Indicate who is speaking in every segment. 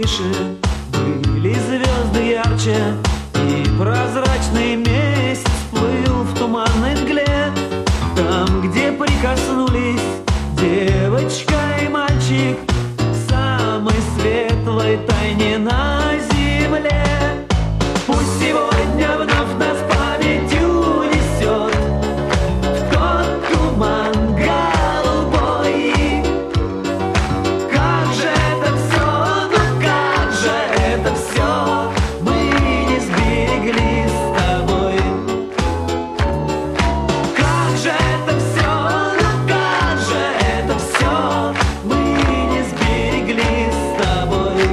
Speaker 1: выше, были звезды ярче, и прозрачный месяц плыл в туманной мгле. Там, где прикоснулись девочка и мальчик к самой светлой тайне на земле. Пусть сегодня вновь нас памятью несет в тот туман голубой. Как же это все, ну как же это все мы не сберегли с тобой. Как же это все, ну как же это все мы не сберегли с тобой.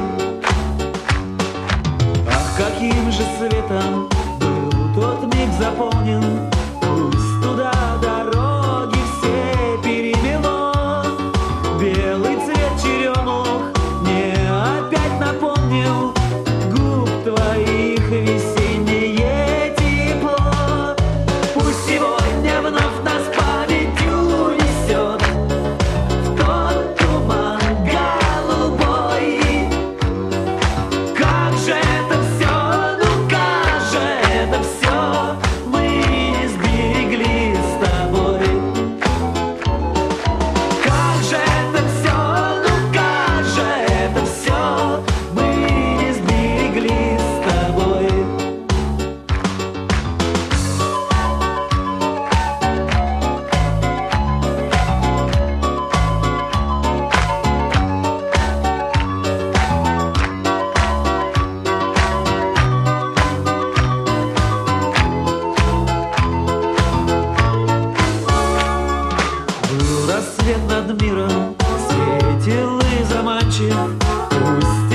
Speaker 1: Ах, каким же светом был тот миг заполнен, пусть туда дороги все перевело. Белый цвет черемух мне опять напомнил губ твоих весеннее тепло. Пусть сегодня вновь нас памятью несет в тот туман голубой. Как же это все, ну как же это все мы не сберегли с тобой. Как же это все, ну как же это все мы не сберегли с тобой. Был рассвет над миром, светил и заманчив. Пусть